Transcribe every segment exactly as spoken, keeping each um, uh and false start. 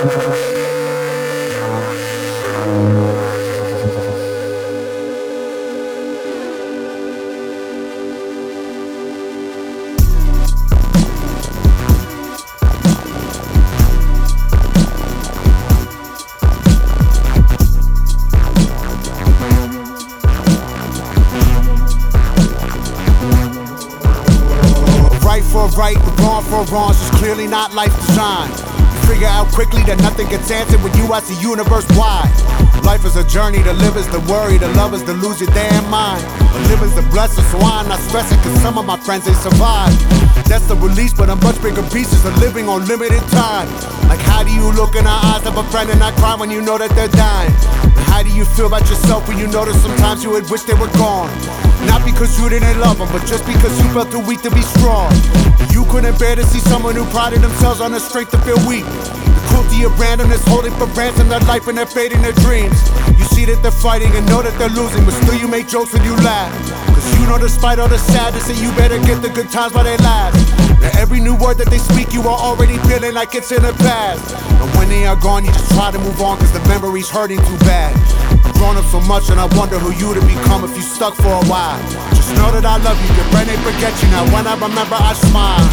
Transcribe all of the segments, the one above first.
Right, but wrong for wrongs is clearly not life design. You figure out quickly that nothing gets answered with you as the universe wide. Life is a journey, to live is the worry, to love is to lose your damn mind. But live is the blessing, so I'm not stressing, cause some of my friends, they survive. That's the release, but a much bigger pieces of living on limited time. Like how do you look in the eyes of a friend and not cry when you know that they're dying? And how do you feel about yourself when you notice sometimes you would wish they were gone? Not because you didn't love them, but just because you felt too weak to be strong. You couldn't bear to see someone who prided themselves on the strength to feel weak. The cruelty of randomness, holding for ransom their life and their fate and their dreams. You see that they're fighting and know that they're losing, but still you make jokes and you laugh. Cause you know despite all the sadness that you better get the good times while they last. Now every new word that they speak you are already feeling like it's in the past. And when they are gone you just try to move on cause the memory's hurting too bad. I've grown up so much and I wonder who you to become if you stuck for a while. Just know that I love you, your brain ain't forget you. Now when I remember I smile.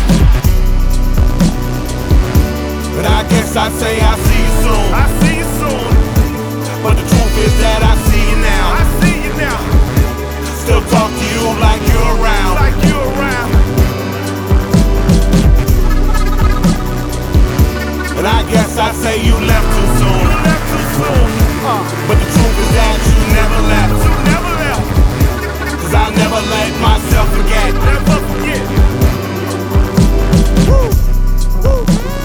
But I guess I'd say I'll see you soon. I see you soon. But the truth is that I see you now. I see you now. Still talk to you like you're around. Like you're around. But I guess I'd say you left too soon. You left too soon. Uh, but the truth is that you never left. You never left. Cause I'll never let myself forget. Never forget. Woo. Woo.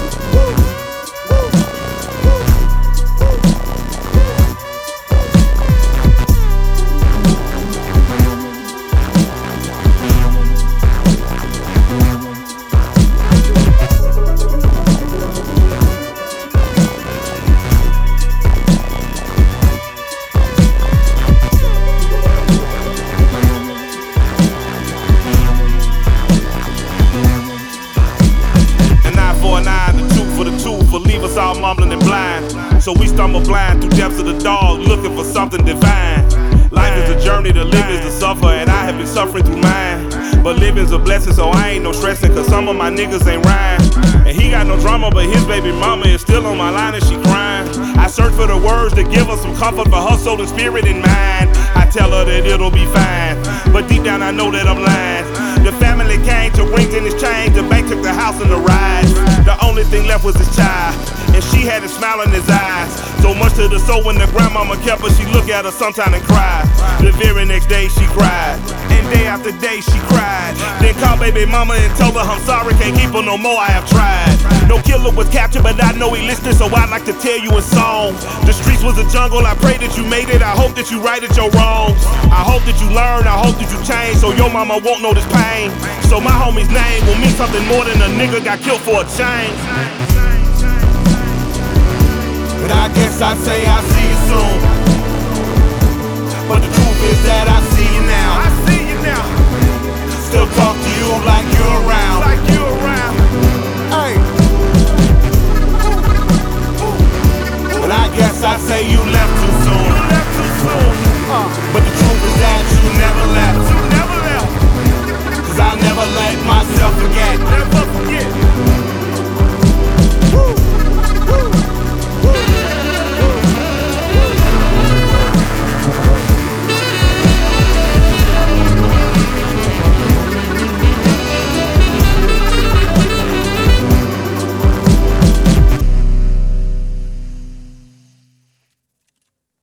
Leave us all mumbling and blind. So we stumble blind through depths of the dark, looking for something divine. Life is a journey, to live is to suffer, and I have been suffering through mine. But living's a blessing, so I ain't no stressing, cause some of my niggas ain't rhyme. And he got no drama, but his baby mama is still on my line and she crying. I search for the words to give her some comfort for her soul and spirit and mind. I tell her that it'll be fine, but deep down I know that I'm lying. The family came to rings in his chain, the bank took the house and the ride. The only thing left was his child, and she had a smile in his eyes. So much to the soul when the grandmama kept her, she look at her sometime and cry. The very next day she cried, and day after day she cried. Then called baby mama and told her I'm sorry, can't keep her no more, I have tried. No killer was captured, but I know he listened, so I'd like to tell you a song. The streets was a jungle, I pray that you made it, I hope that you righted your wrongs. I hope that you learn, I hope that you change, so your mama won't know this pain. So my homie's name will mean something more than a nigga got killed for a change. But I guess I'd say I'll see you soon. But the truth is that I see you now. I see you now. Still talk to you like you're around. Like you're around. Hey. But I guess I'd say you left too soon. You left too soon. Uh, but the truth is that you never left. You never left. Cause I'll never let myself forget.